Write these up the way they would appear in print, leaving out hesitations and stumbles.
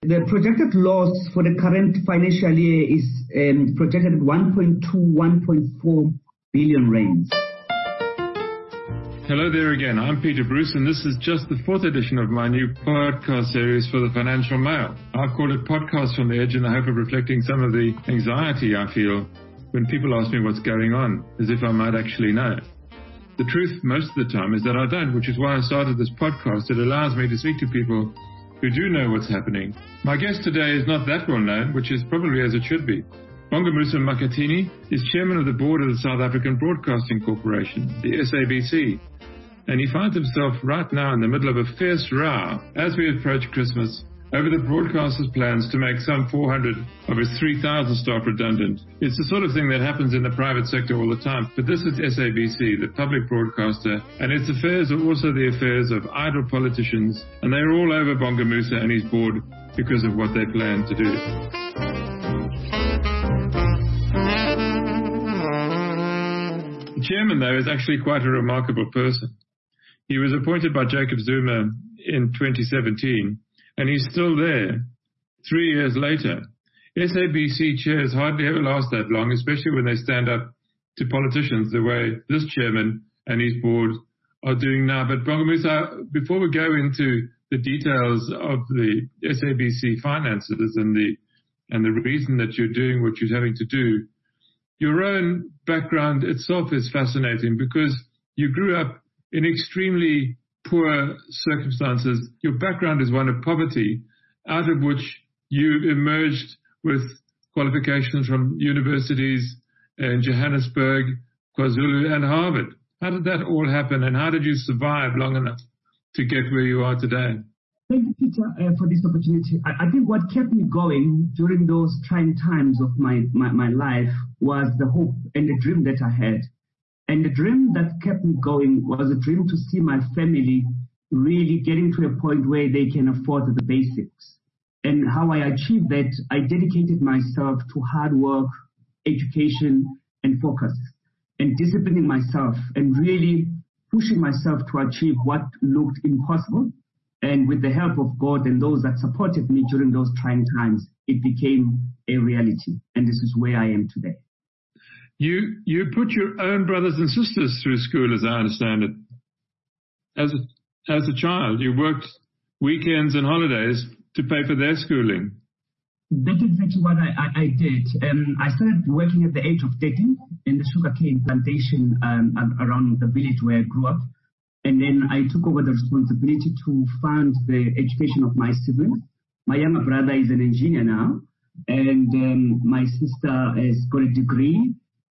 the projected loss for the current financial year is projected at 1.2, 1.4 billion rands. Hello there again. I'm Peter Bruce, and this is just the fourth edition of my new podcast series for the Financial Mail. I call it Podcast from the Edge in the hope of reflecting some of the anxiety I feel when people ask me what's going on, as if I might actually know. The truth most of the time is that I don't, which is why I started this podcast. It allows me to speak to people who do know what's happening. My guest today is not that well known, which is probably as it should be. Bongamusa Makhathini is chairman of the board of the South African Broadcasting Corporation, the SABC. And he finds himself right now in the middle of a fierce row as we approach Christmas over the broadcaster's plans to make some 400 of his 3,000 staff redundant. It's the sort of thing that happens in the private sector all the time. But this is SABC, the public broadcaster, and its affairs are also the affairs of idle politicians, and they're all over Bongamusa and his board because of what they plan to do. The chairman, though, is actually quite a remarkable person. He was appointed by Jacob Zuma in 2017, and he's still there 3 years later. SABC chairs hardly ever last that long, especially when they stand up to politicians the way this chairman and his board are doing now. But Bongamusa, before we go into the details of the SABC finances and the reason that you're doing what you're having to do, your own background itself is fascinating because you grew up in extremely poor circumstances. Your background is one of poverty, out of which you emerged with qualifications from universities in Johannesburg, KwaZulu, and Harvard. How did that all happen, and how did you survive long enough to get where you are today? Thank you, Peter, for this opportunity. I think what kept me going during those trying times of my life was the hope and the dream that I had. And the dream that kept me going was a dream to see my family really getting to a point where they can afford the basics. And how I achieved that, I dedicated myself to hard work, education, and focus, and disciplining myself and really pushing myself to achieve what looked impossible. And with the help of God and those that supported me during those trying times, it became a reality. And this is where I am today. You put your own brothers and sisters through school, as I understand it. As a child, you worked weekends and holidays to pay for their schooling. That's exactly what I did. I started working at the age of 13 in the sugarcane plantation around the village where I grew up. And then I took over the responsibility to fund the education of my siblings. My younger brother is an engineer now, and my sister has got a degree.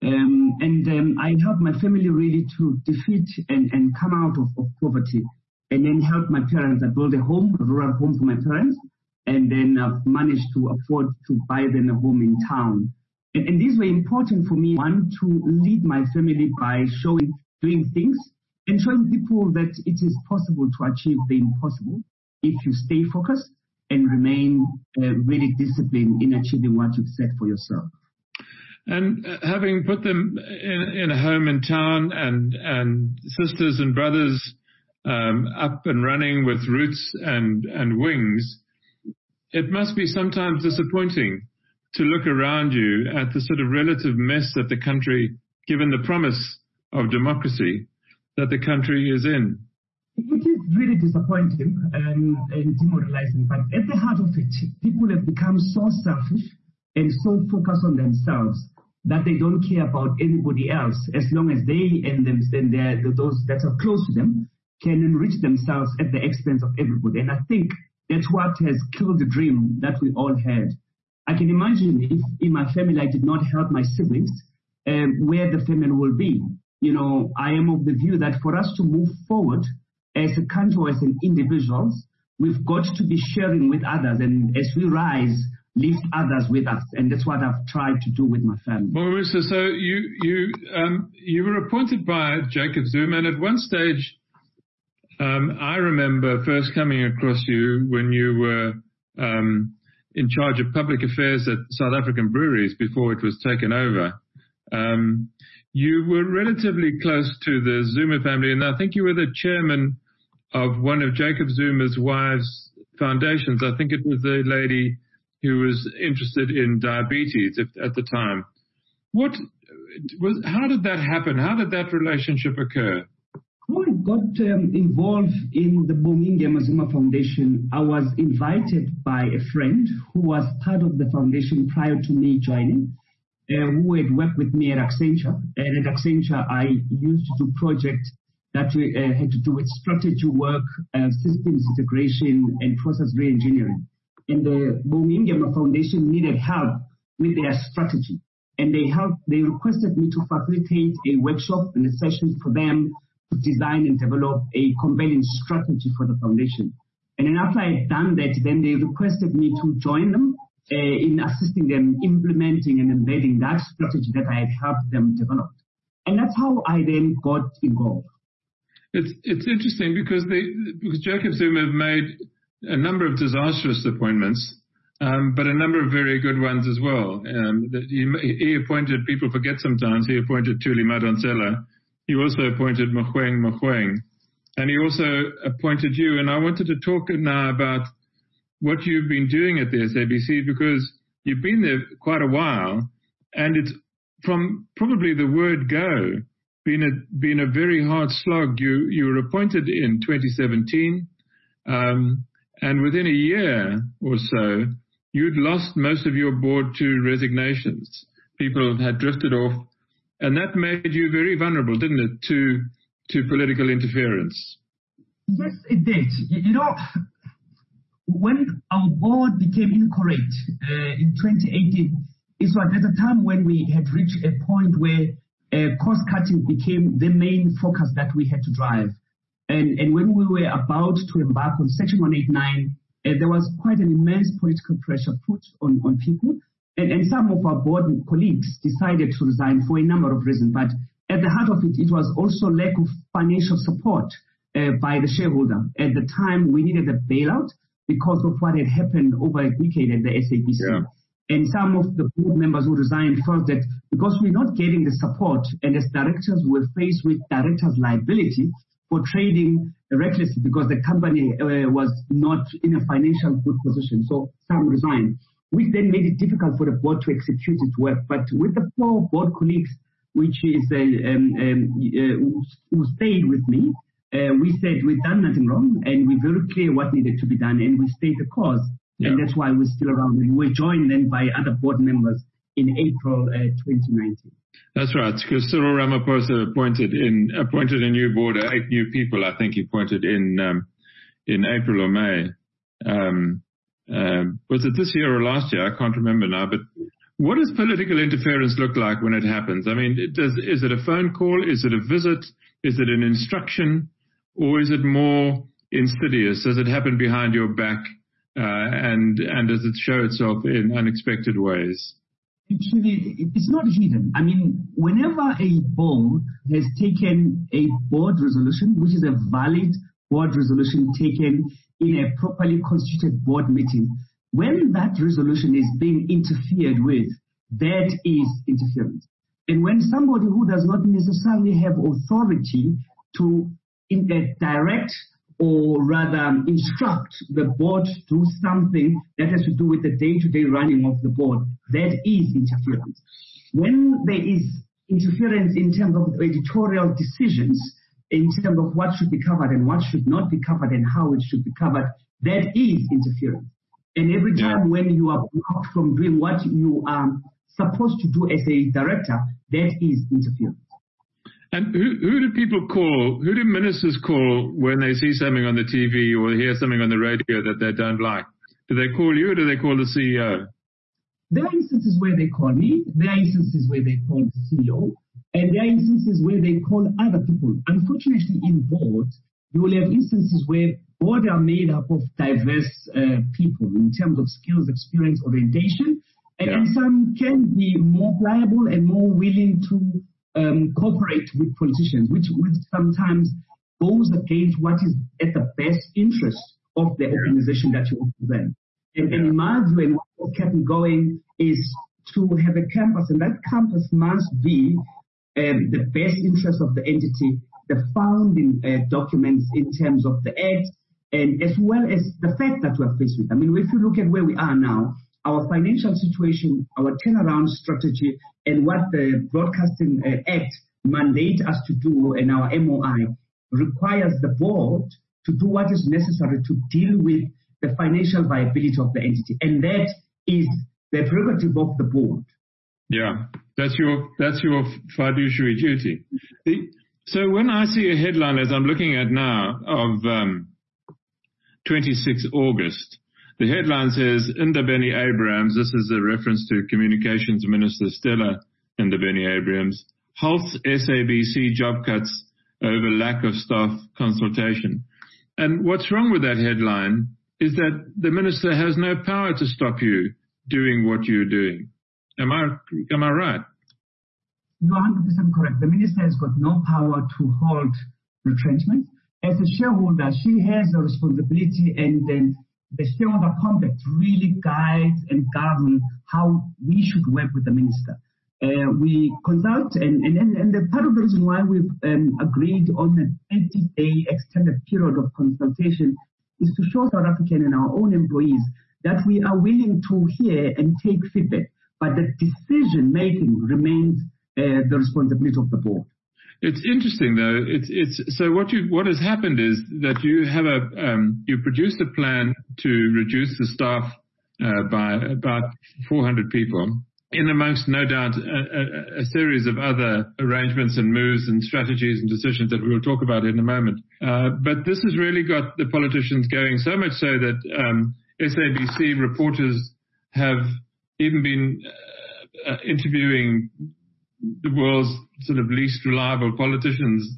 I helped my family really to defeat and come out of poverty, and then help my parents. I built a rural home for my parents, and then managed to afford to buy them a home in town. And these were important for me, one, to lead my family by doing things, and showing people that it is possible to achieve the impossible if you stay focused and remain really disciplined in achieving what you've set for yourself. And having put them in a home in town and sisters and brothers up and running with roots and wings, it must be sometimes disappointing to look around you at the sort of relative mess that the country, given the promise of democracy, that the country is in. It is really disappointing and demoralizing, but at the heart of it, people have become so selfish and so focused on themselves that they don't care about anybody else, as long as they and those that are close to them can enrich themselves at the expense of everybody. And I think that's what has killed the dream that we all had. I can imagine if in my family I did not help my siblings, where the family will be. You know, I am of the view that for us to move forward as a country or as an individuals, we've got to be sharing with others, and as we rise, lift others with us, and that's what I've tried to do with my family. Well, Marissa, so you were appointed by Jacob Zuma, and at one stage, I remember first coming across you when you were in charge of public affairs at South African Breweries before it was taken over. You were relatively close to the Zuma family, and I think you were the chairman of one of Jacob Zuma's wives' foundations. I think it was the lady who was interested in diabetes at the time. How did that happen? How did that relationship occur? When I got involved in the Bonginge Mazuma Foundation, I was invited by a friend who was part of the foundation prior to me joining, who had worked with me at Accenture. And at Accenture, I used to do projects that had to do with strategy work, systems integration, and process re-engineering. And the Bonginge Foundation needed help with their strategy. And they requested me to facilitate a workshop and a session for them to design and develop a compelling strategy for the foundation. And then after I had done that, then they requested me to join them in assisting them implementing and embedding that strategy that I had helped them develop. And that's how I then got involved. It's interesting because Jacob Zuma made a number of disastrous appointments, but a number of very good ones as well. He appointed, people forget sometimes, he appointed Thuli Madonsela. He also appointed Mogoeng, and he also appointed you. And I wanted to talk now about what you've been doing at the SABC, because you've been there quite a while, and it's from probably the word go been a very hard slog. You were appointed in 2017, and within a year or so, you'd lost most of your board to resignations. People had drifted off, and that made you very vulnerable, didn't it, to political interference? Yes, it did. You know, when our board became incorrect in 2018, it was at a time when we had reached a point where cost-cutting became the main focus that we had to drive. And when we were about to embark on Section 189, there was quite an immense political pressure put on people. And some of our board colleagues decided to resign for a number of reasons. But at the heart of it, it was also lack of financial support by the shareholder. At the time, we needed a bailout because of what had happened over a decade at the SABC. Yeah. And some of the board members who resigned felt that because we're not getting the support, and as directors we're faced with directors' liability for trading recklessly because the company was not in a financial good position. So some resigned, which then made it difficult for the board to execute its work. But with the 4 board colleagues, which is who stayed with me, we said we've done nothing wrong, and we're very clear what needed to be done, and we stayed the course. Yeah. And that's why we're still around. And we're joined then by other board members in April 2019. That's right, because Cyril Ramaphosa appointed a new board, 8 new people, I think he appointed in April or May. Was it this year or last year? I can't remember now. But what does political interference look like when it happens? I mean, is it a phone call? Is it a visit? Is it an instruction? Or is it more insidious? Does it happen behind your back? And does it show itself in unexpected ways? Actually, it's not hidden. I mean, whenever a board has taken a board resolution, which is a valid board resolution taken in a properly constituted board meeting, when that resolution is being interfered with, that is interference. And when somebody who does not necessarily have authority to direct or rather instruct the board to do something that has to do with the day-to-day running of the board, that is interference. When there is interference in terms of editorial decisions, in terms of what should be covered and what should not be covered and how it should be covered, that is interference. And every time when you are blocked from doing what you are supposed to do as a director, that is interference. And who do people call? Who do ministers call when they see something on the TV or hear something on the radio that they don't like? Do they call you or do they call the CEO? There are instances where they call me. There are instances where they call the CEO. And there are instances where they call other people. Unfortunately, in boards, you will have instances where boards are made up of diverse people in terms of skills, experience, orientation. And some can be more pliable and more willing to cooperate with politicians, which sometimes goes against what is at the best interest of the organization that you represent. And in my view, and what kept me going is to have a campus, and that campus must be the best interest of the entity, the founding documents in terms of the Act, and as well as the fact that we're faced with. I mean, if you look at where we are now, our financial situation, our turnaround strategy, and what the Broadcasting Act mandate us to do, and our MOI requires the board to do what is necessary to deal with the financial viability of the entity, and that is the prerogative of the board. Yeah, that's your fiduciary duty. So when I see a headline, as I'm looking at now, of 26 August, the headline says, Ndabeni Abrahams, this is a reference to Communications Minister Stella Ndabeni Abrahams, halts SABC job cuts over lack of staff consultation. And what's wrong with that headline is that the minister has no power to stop you doing what you're doing. Am I right? You're 100% correct. The minister has got no power to halt retrenchment. As a shareholder, she has a responsibility, and then the shareholder compact really guides and governs how we should work with the minister. We consult, and the part of the reason why we've agreed on a 30-day extended period of consultation is to show South African and our own employees that we are willing to hear and take feedback, but the decision-making remains the responsibility of the board. It's interesting, though. So what has happened is that you have you produced a plan to reduce the staff by about 400 people, in amongst, no doubt, a series of other arrangements and moves and strategies and decisions that we will talk about in a moment. But this has really got the politicians going, so much so that SABC reporters have even been interviewing the world's sort of least reliable politicians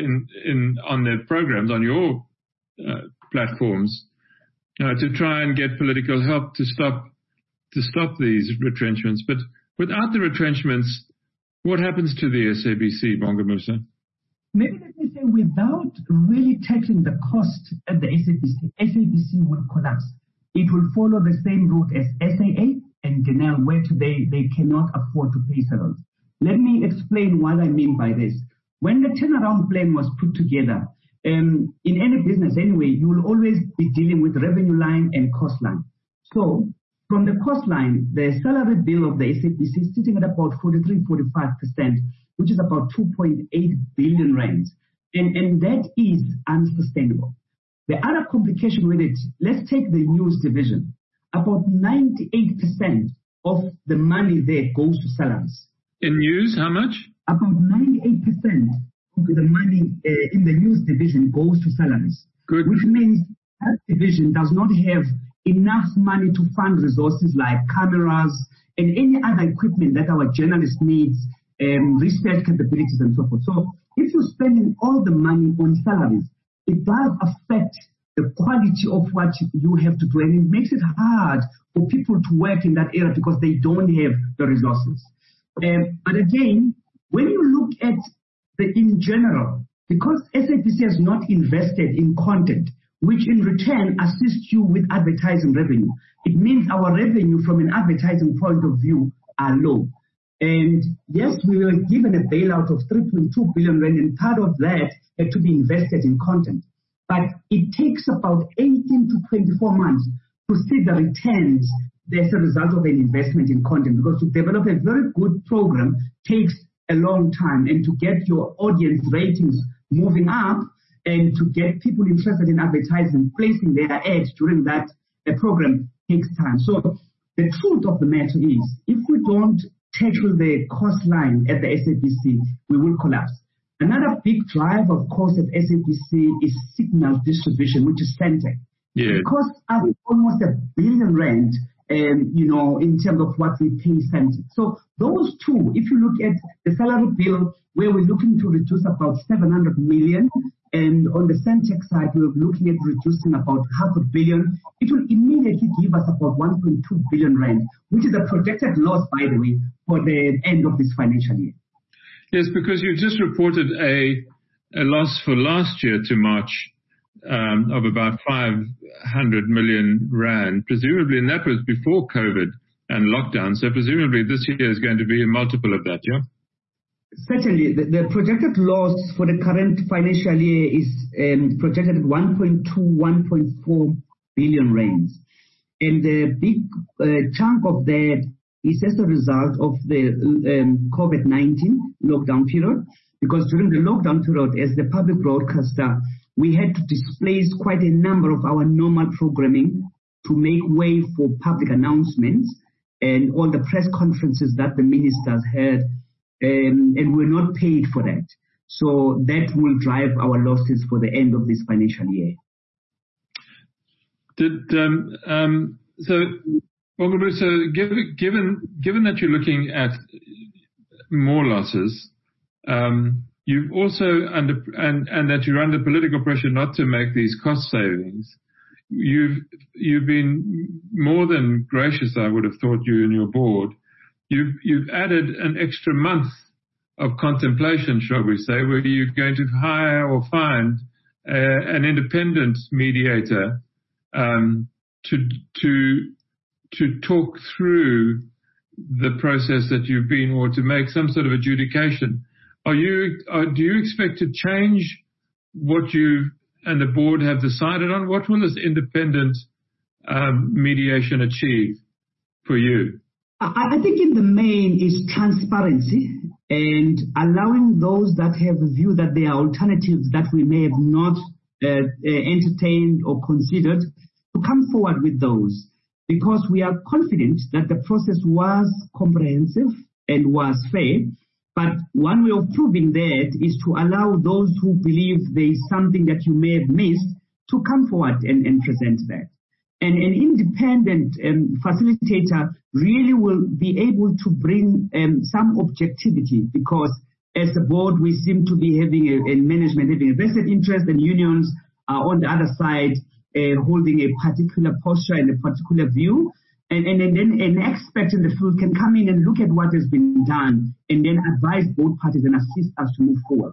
on their programs, on your platforms, to try and get political help to stop these retrenchments. But without the retrenchments, what happens to the SABC, Bonga Musa? Maybe let me say, without really tackling the cost at the SABC will collapse. It will follow the same route as SAA and Denel, where today they cannot afford to pay salaries. Let me explain what I mean by this. When the turnaround plan was put together, in any business anyway, you will always be dealing with revenue line and cost line. So from the cost line, the salary bill of the SABC is sitting at about 43-45%, which is about 2.8 billion rands. And that is unsustainable. The other complication with it, let's take the news division. About 98% of the money there goes to salaries. In news, how much? About 98% of the money in the news division goes to salaries. Good. Which means that division does not have enough money to fund resources like cameras and any other equipment that our journalists need, research capabilities and so forth. So if you're spending all the money on salaries, it does affect the quality of what you have to do, and it makes it hard for people to work in that area because they don't have the resources. But again, when you look at in general, because SABC has not invested in content, which in return assists you with advertising revenue, it means our revenue from an advertising point of view are low. And yes, we were given a bailout of 3.2 billion rand, and part of that had to be invested in content. But it takes about 18 to 24 months to see the returns as a result of an investment in content, because to develop a very good program takes a long time, and to get your audience ratings moving up and to get people interested in advertising, placing their ads during that program takes time. So the truth of the matter is, if we don't tackle the cost line at the SABC, we will collapse. Another big driver, of course, at SABC is signal distribution, which is Centec. Yeah. It costs us almost 1 billion rand, in terms of what we pay Centec. So those two, if you look at the salary bill, where we're looking to reduce about 700 million, and on the Centec side, we're looking at reducing about 500 million, it will immediately give us about 1.2 billion rand, which is a projected loss, by the way, for the end of this financial year. Yes, because you just reported a loss for last year to March of about 500 million rand, presumably, and that was before COVID and lockdown. So presumably this year is going to be a multiple of that, yeah? Certainly, the projected loss for the current financial year is projected at 1.2, 1.4 billion rands. And the big chunk of that is as a result of the COVID-19 lockdown period, because during the lockdown period, as the public broadcaster, we had to displace quite a number of our normal programming to make way for public announcements and all the press conferences that the ministers had. And we're not paid for that. So that will drive our losses for the end of this financial year. Given that you're looking at more losses, you've also and that you're under political pressure not to make these cost savings, you've been more than gracious, I would have thought, you and your board. You've added an extra month of contemplation, shall we say, where you're going to hire or find an independent mediator to talk through the process that you've been, or to make some sort of adjudication. Do you expect to change what you and the board have decided on? What will this independent mediation achieve for you? I think in the main is transparency and allowing those that have a view that there are alternatives that we may have not entertained or considered to come forward with those, because we are confident that the process was comprehensive and was fair. But one way of proving that is to allow those who believe there is something that you may have missed to come forward and present that. And an independent facilitator really will be able to bring some objectivity, because as a board, we seem to be having a management having a vested interest, and unions are on the other side holding a particular posture and a particular view. And then an expert in the field can come in and look at what has been done and then advise both parties and assist us to move forward.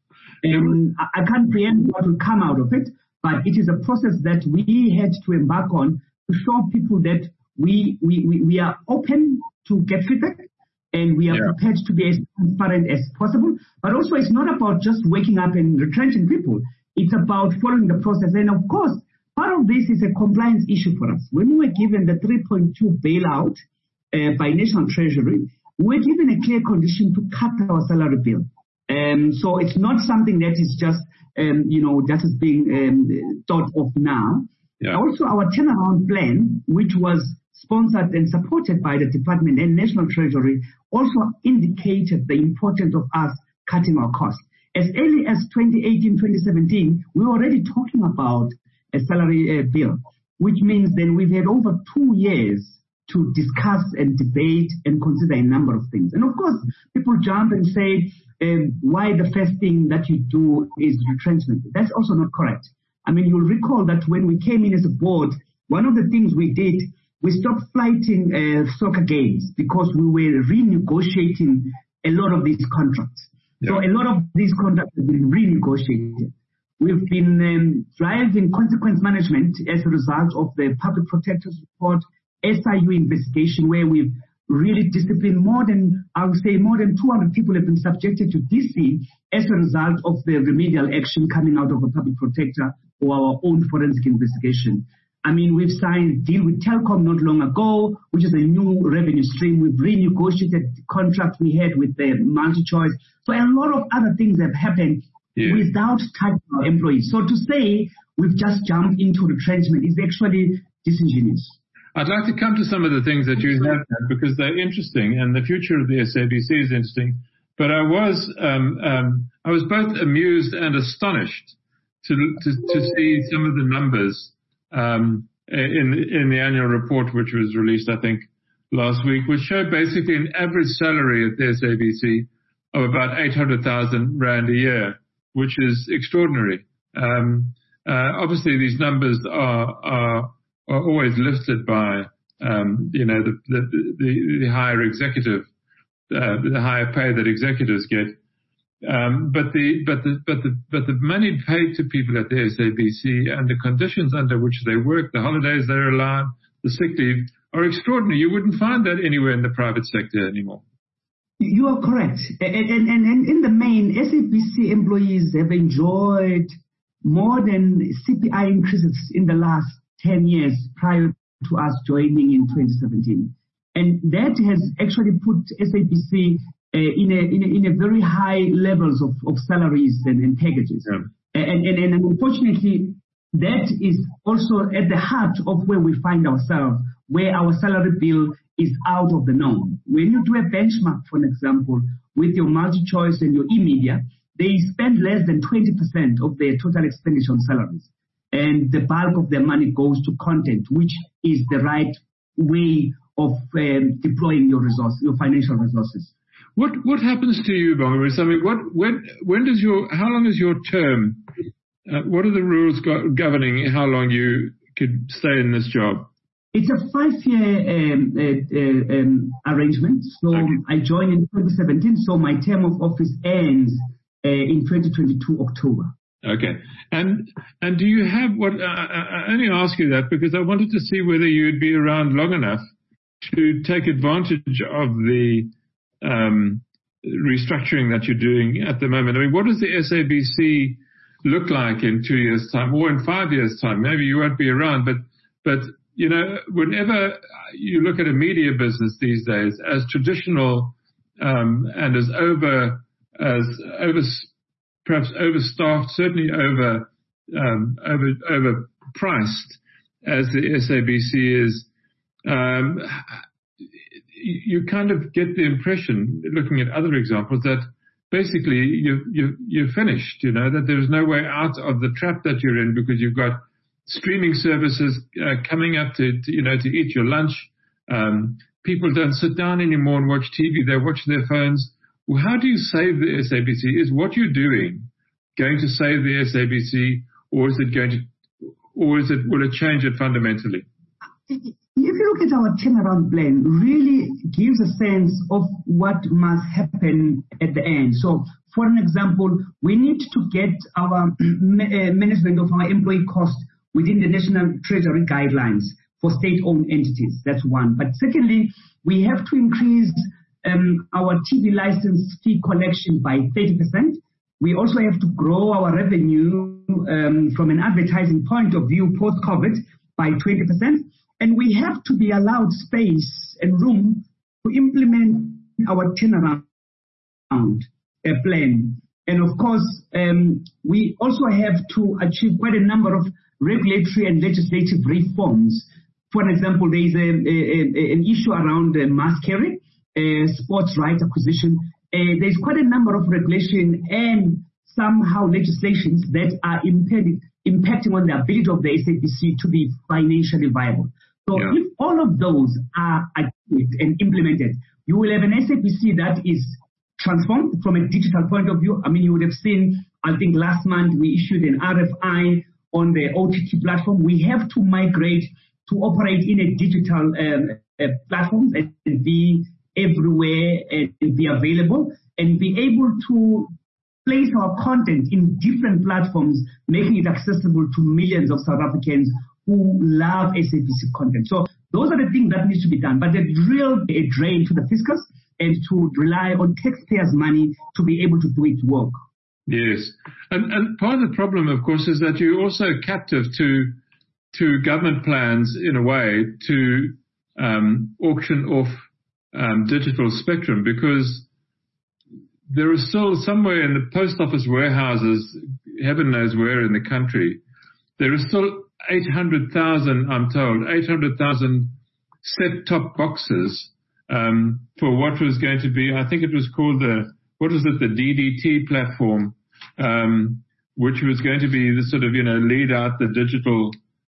I can't preempt what will come out of it, but it is a process that we had to embark on to show people that we are open to get feedback, and we are prepared to be as transparent as possible. But also, it's not about just waking up and retrenching people. It's about following the process. And of course, part of this is a compliance issue for us. When we were given the 3.2 bailout by National Treasury, we were given a clear condition to cut our salary bill. So it's not something that is just, that is being thought of now. Yeah. Also, our turnaround plan, which was sponsored and supported by the department and National Treasury, also indicated the importance of us cutting our costs. As early as 2018, 2017, we were already talking about a salary bill, which means then we've had over 2 years to discuss and debate and consider a number of things. And of course, people jump and say, why the first thing that you do is retrenchment? That's also not correct. I mean, you'll recall that when we came in as a board, one of the things we did, we stopped flighting soccer games because we were renegotiating a lot of these contracts. Yeah. So a lot of these contracts have been renegotiated. We've been driving consequence management as a result of the Public Protector's Report, SIU investigation, where we've really disciplined more than 200 people have been subjected to DC as a result of the remedial action coming out of a public protector or our own forensic investigation. I mean, we've signed a deal with Telkom not long ago, which is a new revenue stream. We've renegotiated the contract we had with the MultiChoice. So a lot of other things have happened without touching our employees. So to say we've just jumped into retrenchment is actually disingenuous. I'd like to come to some of the things that you have done because they're interesting, and the future of the SABC is interesting. But I was both amused and astonished to see some of the numbers in the annual report, which was released, I think, last week, which showed basically an average salary at the SABC of about 800,000 Rand a year, which is extraordinary. Obviously, these numbers are always lifted by, the higher executive, the higher pay that executives get. But the money paid to people at the SABC and the conditions under which they work, the holidays they're allowed, the sick leave, are extraordinary. You wouldn't find that anywhere in the private sector anymore. You are correct. And in the main, SABC employees have enjoyed more than CPI increases in the last 10 years prior to us joining in 2017. And that has actually put SABC in a very high levels of salaries and packages. Yeah. And unfortunately, that is also at the heart of where we find ourselves, where our salary bill is out of the norm. When you do a benchmark, for an example, with your multi-choice and your e-media, they spend less than 20% of their total expenditure on salaries. And the bulk of their money goes to content, which is the right way of deploying your resources, your financial resources. What happens to you, Bongwe? I mean, how long is your term? What are the rules governing how long you could stay in this job? It's a 5-year arrangement. So okay. I joined in 2017, so my term of office ends in 2022 October. Okay. And do you have I only ask you that because I wanted to see whether you'd be around long enough to take advantage of the restructuring that you're doing at the moment. I mean, what does the SABC look like in 2 years' time or in 5 years' time? Maybe you won't be around, but you know, whenever you look at a media business these days as traditional and as perhaps overstaffed, certainly overpriced as the SABC is, you kind of get the impression, looking at other examples, that basically you're finished. You know, that there's no way out of the trap that you're in because you've got streaming services coming up to eat your lunch. People don't sit down anymore and watch TV; they watch their phones. Well, how do you save the SABC? Is what you're doing going to save the SABC, or will it change it fundamentally? If you look at our turnaround plan, really gives a sense of what must happen at the end. So, for an example, we need to get our management of our employee cost within the National Treasury guidelines for state-owned entities. That's one. But secondly, we have to increase our TV license fee collection by 30%. We also have to grow our revenue from an advertising point of view post-COVID by 20%. And we have to be allowed space and room to implement our turnaround plan. And of course, we also have to achieve quite a number of regulatory and legislative reforms. For example, there is an issue around mass carry, sports rights acquisition. There's quite a number of regulation and somehow legislations that are impacting on the ability of the SABC to be financially viable. So if all of those are achieved and implemented, you will have an SABC that is transformed from a digital point of view. I mean, you would have seen, I think last month we issued an RFI on the OTT platform. We have to migrate to operate in a digital platform and be everywhere and be available and be able to place our content in different platforms, making it accessible to millions of South Africans who love SABC content. So those are the things that need to be done. But the real drain to the fiscus and to rely on taxpayers' money to be able to do its work. Yes. And part of the problem, of course, is that you're also captive to government plans in a way to auction off digital spectrum, because there is still somewhere in the post office warehouses, heaven knows where in the country, there is still 800,000, I'm told, 800,000 set-top boxes for what was going to be, I think it was called the DDT platform, which was going to be the sort of, lead out the digital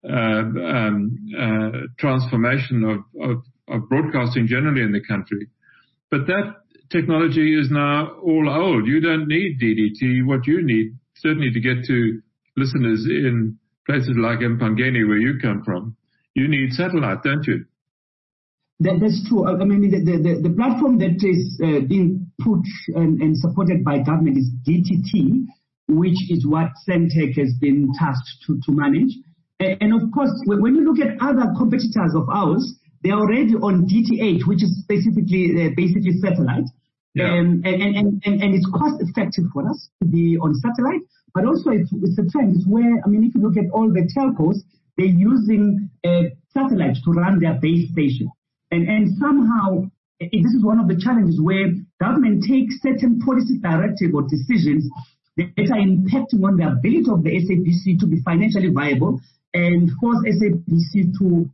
transformation of broadcasting generally in the country. But that technology is now all old. You don't need DDT. What you need, certainly to get to listeners in places like Mpangeni, where you come from, you need satellite, don't you? That's true. I mean, the platform that is being put and supported by government is DTT, which is what Sentech has been tasked to manage. And of course, when you look at other competitors of ours, they are already on DTH, which is basically satellite. And it's cost effective for us to be on satellite, but also it's a trend. It's where, I mean, if you look at all the telcos, they're using satellites to run their base station. And somehow, this is one of the challenges where government takes certain policy directive or decisions that are impacting on the ability of the SABC to be financially viable and force SABC to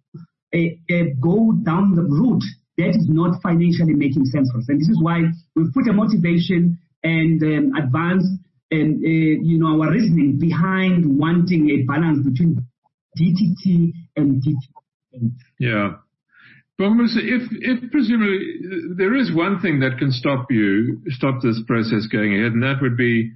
go down the route that is not financially making sense for us. And this is why we've put a motivation and advance and our reasoning behind wanting a balance between DTT and DTT. Yeah. But if presumably there is one thing that can stop this process going ahead, and that would be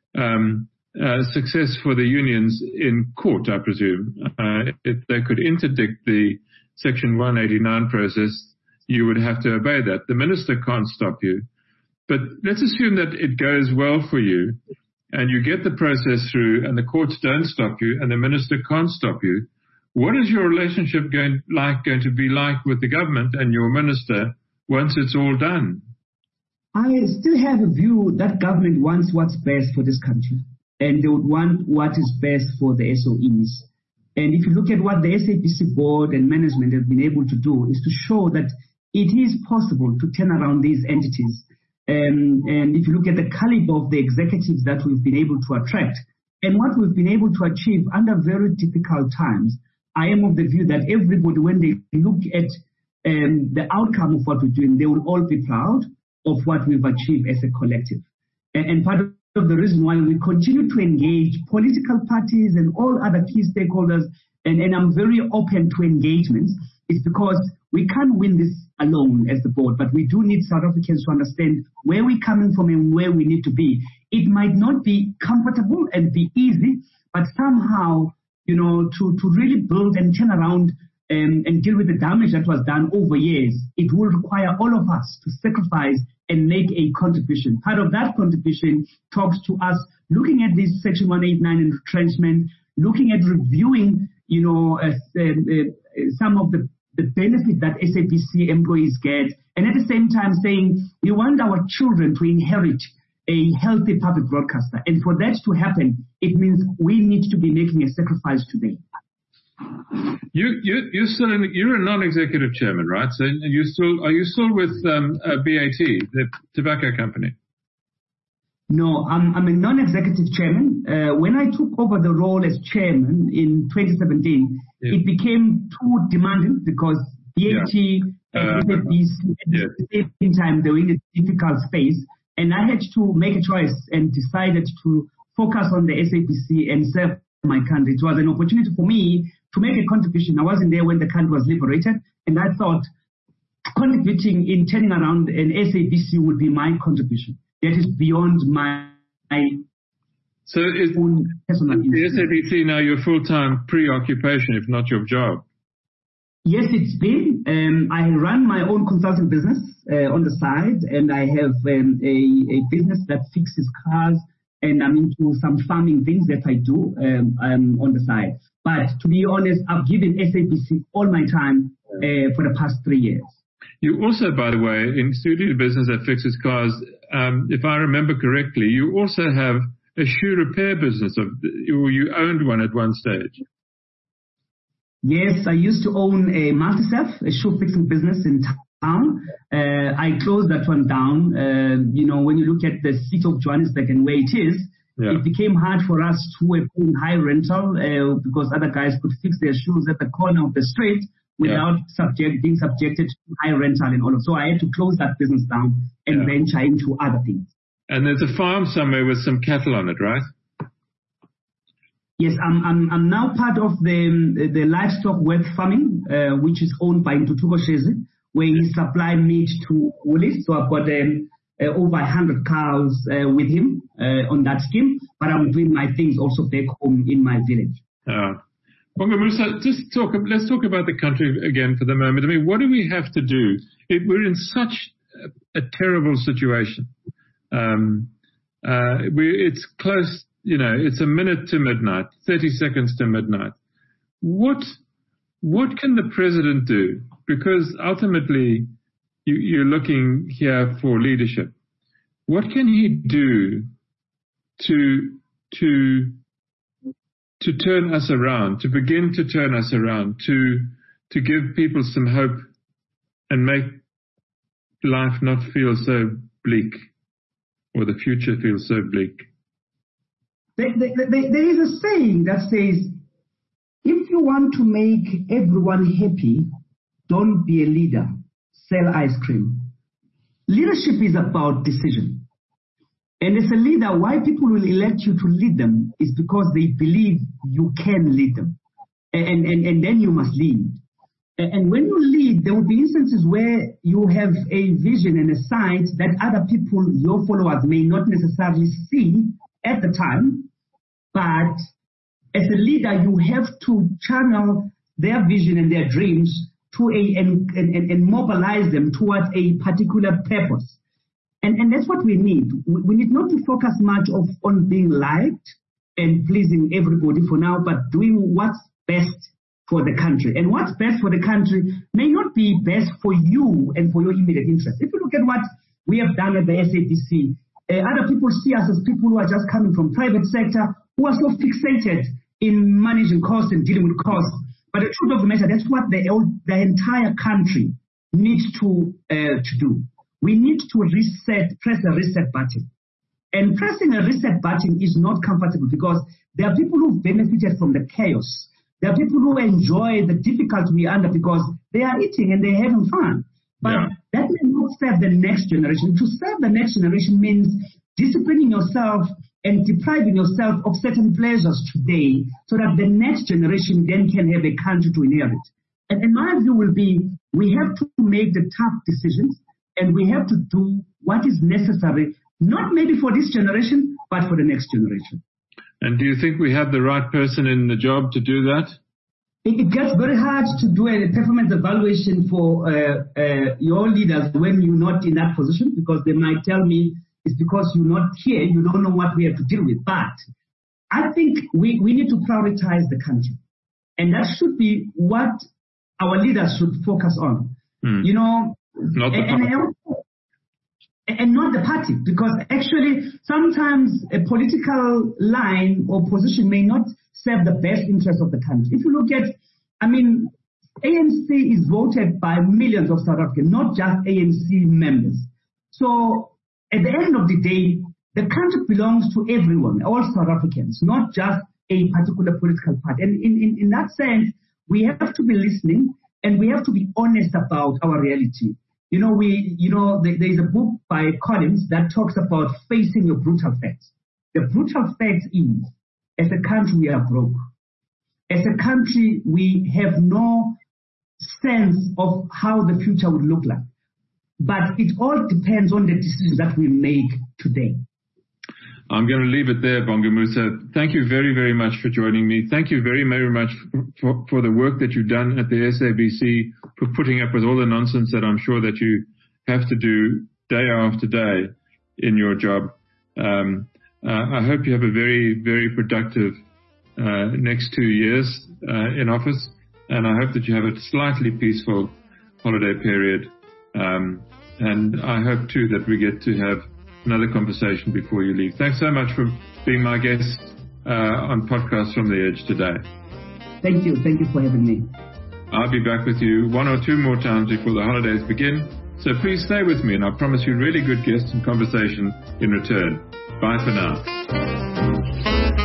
success for the unions in court, I presume. If they could interdict the Section 189 process, you would have to obey that. The minister can't stop you. But let's assume that it goes well for you and you get the process through and the courts don't stop you and the minister can't stop you. What is your relationship going to be like with the government and your minister once it's all done? I still have a view that government wants what's best for this country, and they would want what is best for the SOEs. And if you look at what the SABC board and management have been able to do, is to show that it is possible to turn around these entities. And if you look at the caliber of the executives that we've been able to attract and what we've been able to achieve under very difficult times, I am of the view that everybody, when they look at the outcome of what we're doing, they will all be proud of what we've achieved as a collective. And part of the reason why we continue to engage political parties and all other key stakeholders, and I'm very open to engagements, is because we can't win this alone as the board, but we do need South Africans to understand where we're coming from and where we need to be. It might not be comfortable and be easy, but somehow, to really build and turn around and deal with the damage that was done over years, it will require all of us to sacrifice and make a contribution. Part of that contribution talks to us looking at this Section 189 and retrenchment, looking at reviewing, some of the benefit that SABC employees get, and at the same time saying we want our children to inherit a healthy public broadcaster. And for that to happen, it means we need to be making a sacrifice today. You're a non-executive chairman, right? So are you still with BAT, the tobacco company? No, I'm a non-executive chairman. When I took over the role as chairman in 2017, it became too demanding because BAT and SABC at the same time they were in a difficult space, and I had to make a choice and decided to focus on the SABC and serve my country. It was an opportunity for me to make a contribution. I wasn't there when the country was liberated, and I thought contributing in turning around an SABC would be my contribution. That is beyond my own personal interest. The SABC now your full-time preoccupation, if not your job? Yes, it's been. I run my own consulting business on the side, and I have a business that fixes cars, and I'm into some farming things that I do on the side. But to be honest, I've given SABC all my time for the past 3 years. You also, by the way, in studio business that fixes cars, if I remember correctly, you also have a shoe repair business, or you owned one at one stage. Yes, I used to own a Multisef, a shoe fixing business in town. I closed that one down. When you look at the city of Johannesburg and where it is, it became hard for us to pay high rental because other guys could fix their shoes at the corner of the street without being subjected to high rental and all of. So I had to close that business down and venture into other things. And there's a farm somewhere with some cattle on it, right? Yes, I'm now part of the livestock work farming, which is owned by Ntutuko Shezi, where he supply meat to Woolies. So I've got over 100 cows with him on that scheme, but I'm doing my things also back home in my village. Bonga Musa, let's talk about the country again for the moment. I mean, what do we have to do? We're in such a terrible situation. It's close, it's a minute to midnight, 30 seconds to midnight. What can the president do? Because ultimately, you're looking here for leadership. what can he do to turn us around, to begin to turn us around, to give people some hope and make life not feel so bleak, or the future feel so bleak? There is a saying that says, if you want to make everyone happy, don't be a leader, sell ice cream. Leadership is about decision. And as a leader, why people will elect you to lead them is because they believe you can lead them. And then you must lead. And when you lead, there will be instances where you have a vision and a sight that other people, your followers, may not necessarily see at the time. But as a leader, you have to channel their vision and their dreams to and mobilize them towards a particular purpose. And that's what we need. We need not to focus much on being liked and pleasing everybody for now, but doing what's best for the country. And what's best for the country may not be best for you and for your immediate interest. If you look at what we have done at the SABC, other people see us as people who are just coming from private sector, who are so fixated in managing costs and dealing with costs. But the truth of the matter, that's what the entire country needs to do. We need to press a reset button. And pressing a reset button is not comfortable because there are people who benefited from the chaos. There are people who enjoy the difficulty we are under because they are eating and they're having fun. But that may not serve the next generation. To serve the next generation means disciplining yourself and depriving yourself of certain pleasures today so that the next generation then can have a country to inherit. And my view will be, we have to make the tough decisions and we have to do what is necessary, not maybe for this generation, but for the next generation. And do you think we have the right person in the job to do that? It gets very hard to do a performance evaluation for your leaders when you're not in that position, because they might tell me it's because you're not here, you don't know what we have to deal with. But I think we need to prioritize the country. And that should be what our leaders should focus on. You know, not the party. And not the party, because actually sometimes a political line or position may not serve the best interest of the country. If you look at, ANC is voted by millions of South Africans, not just ANC members. So at the end of the day, the country belongs to everyone, all South Africans, not just a particular political party. And in that sense, we have to be listening and we have to be honest about our reality. There's a book by Collins that talks about facing your brutal facts. The brutal fact is, as a country, we are broke. As a country, we have no sense of how the future would look like. But it all depends on the decisions that we make today. I'm going to leave it there, Bonga Musa. Thank you very, very much for joining me. Thank you very, very much for the work that you've done at the SABC, for putting up with all the nonsense that I'm sure that you have to do day after day in your job. I hope you have a very, very productive next 2 years in office, and I hope that you have a slightly peaceful holiday period. And I hope, too, that we get to have another conversation before you leave. Thanks so much for being my guest on Podcast from the Edge today. Thank you. Thank you for having me. I'll be back with you 1 or 2 more times before the holidays begin. So please stay with me, and I'll promise you really good guests and conversation in return. Bye for now.